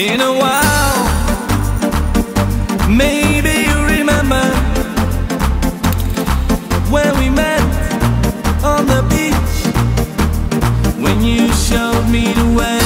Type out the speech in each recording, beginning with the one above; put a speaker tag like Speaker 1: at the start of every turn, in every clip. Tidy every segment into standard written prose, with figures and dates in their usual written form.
Speaker 1: been a while. Maybe you remember when we met on the beach, when you showed me the way.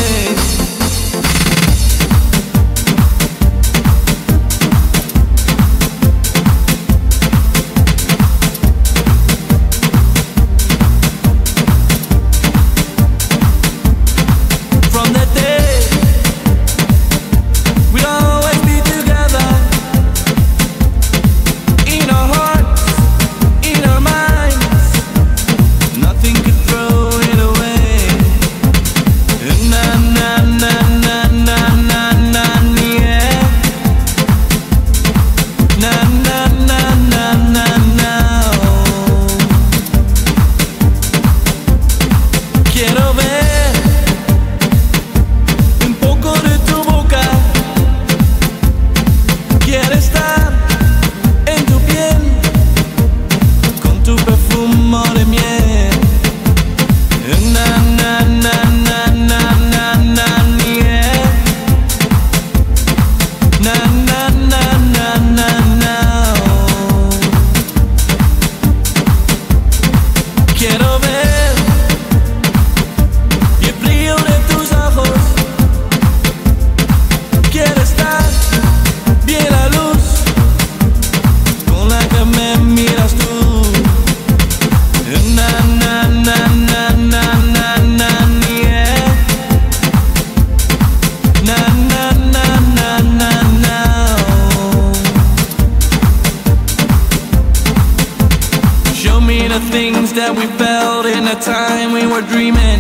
Speaker 1: The things that we felt in the time we were dreaming.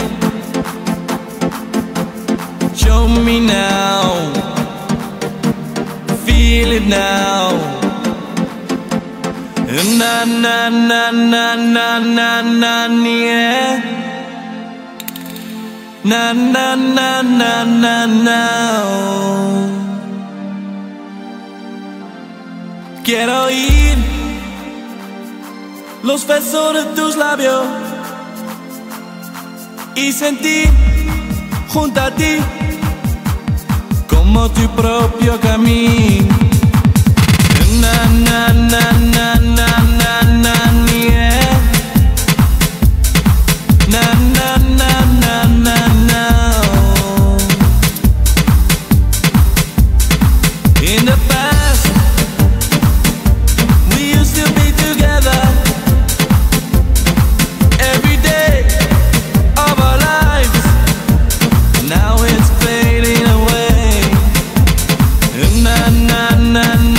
Speaker 1: Show me now, feel it now. Na na na na na na na yeah. Na na na na na na. Quiero ir los besos de tus labios y sentir junto a ti como tu propio camino. Na na na na na na na yeah. Na na na na na na. In the past we used to be together. Now it's fading away. Na na na.